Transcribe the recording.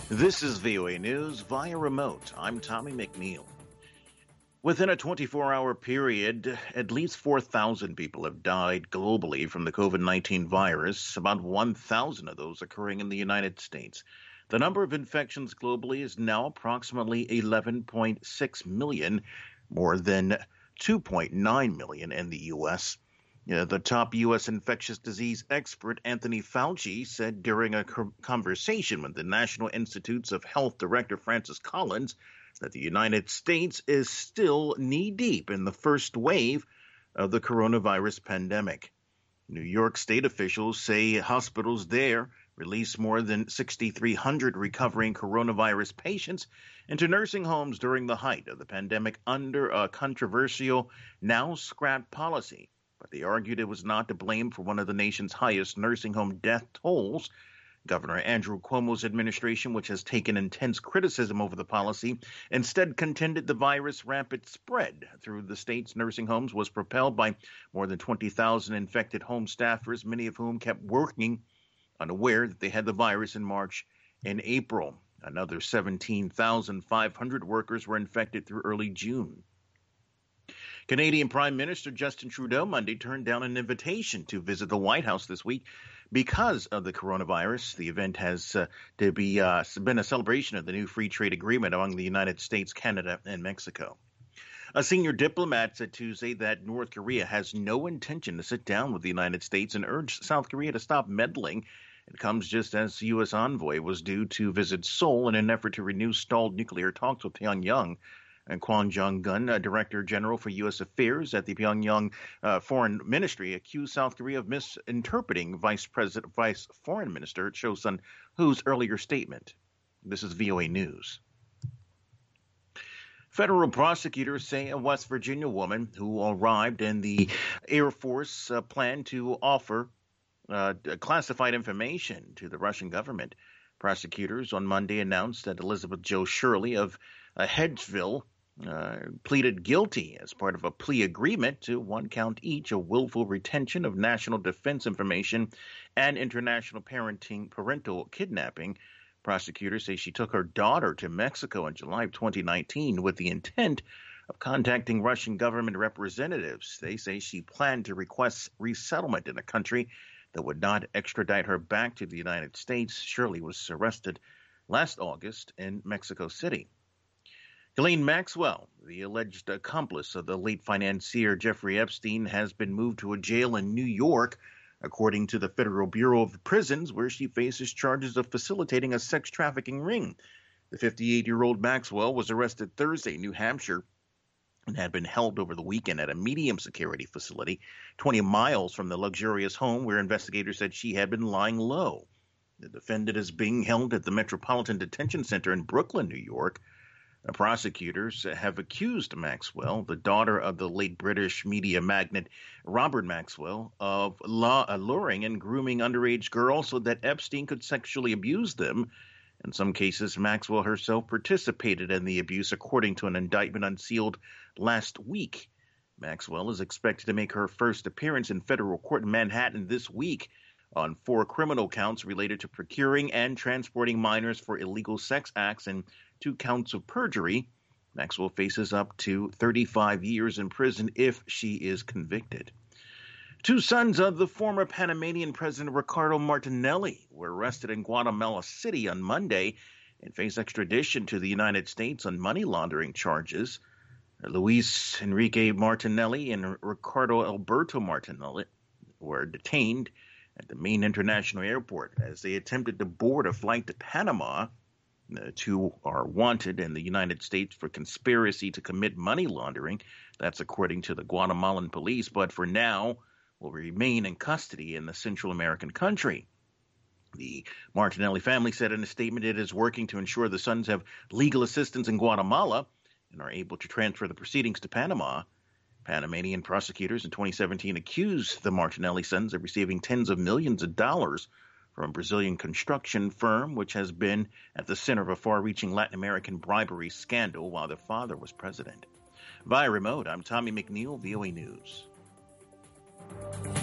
This is VOA News via remote. I'm Tommy McNeil. Within a 24-hour period, at least 4,000 people have died globally from the COVID-19 virus, about 1,000 of those occurring in the United States. The number of infections globally is now approximately 11.6 million, more than 2.9 million in the U.S. The top U.S. infectious disease expert, Anthony Fauci, said during a conversation with the National Institutes of Health Director Francis Collins that the United States is still knee-deep in the first wave of the coronavirus pandemic. New York State officials say hospitals there released more than 6,300 recovering coronavirus patients into nursing homes during the height of the pandemic under a controversial now-scrapped policy. But they argued it was not to blame for one of the nation's highest nursing home death tolls. Governor Andrew Cuomo's administration, which has taken intense criticism over the policy, instead contended the virus' rapid spread through the state's nursing homes was propelled by more than 20,000 infected home staffers, many of whom kept working unaware that they had the virus in March and April. Another 17,500 workers were infected through early June. Canadian Prime Minister Justin Trudeau Monday turned down an invitation to visit the White House this week because of the coronavirus. The event has been a celebration of the new free trade agreement among the United States, Canada, and Mexico. A senior diplomat said Tuesday that North Korea has no intention to sit down with the United States and urged South Korea to stop meddling. It comes just as U.S. envoy was due to visit Seoul in an effort to renew stalled nuclear talks with Pyongyang. And Kwon Jong-gun, Director General for U.S. Affairs at the Pyongyang Foreign Ministry, accused South Korea of misinterpreting Vice Foreign Minister Cho Sun-hoo's earlier statement. This is VOA News. Federal prosecutors say a West Virginia woman who arrived in the Air Force planned to offer classified information to the Russian government. Prosecutors on Monday announced that Elizabeth Jo Shirley of Hedgesville pleaded guilty as part of a plea agreement to one count each of willful retention of national defense information and international parental kidnapping. Prosecutors say she took her daughter to Mexico in July of 2019 with the intent of contacting Russian government representatives. They say she planned to request resettlement in a country that would not extradite her back to the United States. Shirley was arrested last August in Mexico City. Ghislaine Maxwell, the alleged accomplice of the late financier Jeffrey Epstein, has been moved to a jail in New York, according to the Federal Bureau of Prisons, where she faces charges of facilitating a sex trafficking ring. The 58-year-old Maxwell was arrested Thursday in New Hampshire and had been held over the weekend at a medium security facility 20 miles from the luxurious home where investigators said she had been lying low. The defendant is being held at the Metropolitan Detention Center in Brooklyn, New York. The prosecutors have accused Maxwell, the daughter of the late British media magnate Robert Maxwell, of alluring and grooming underage girls so that Epstein could sexually abuse them. In some cases, Maxwell herself participated in the abuse, according to an indictment unsealed last week. Maxwell is expected to make her first appearance in federal court in Manhattan this week on 4 criminal counts related to procuring and transporting minors for illegal sex acts and 2 counts of perjury. Maxwell faces up to 35 years in prison if she is convicted. 2 sons of the former Panamanian President Ricardo Martinelli were arrested in Guatemala City on Monday and face extradition to the United States on money laundering charges. Luis Enrique Martinelli and Ricardo Alberto Martinelli were detained at the Maine International Airport as they attempted to board a flight to Panama. The 2 are wanted in the United States for conspiracy to commit money laundering. That's according to the Guatemalan police, but for now will remain in custody in the Central American country. The Martinelli family said in a statement it is working to ensure the sons have legal assistance in Guatemala and are able to transfer the proceedings to Panama. Panamanian prosecutors in 2017 accused the Martinelli sons of receiving tens of millions of dollars from a Brazilian construction firm, which has been at the center of a far-reaching Latin American bribery scandal while their father was president. Via remote, I'm Tommy McNeil, VOA News.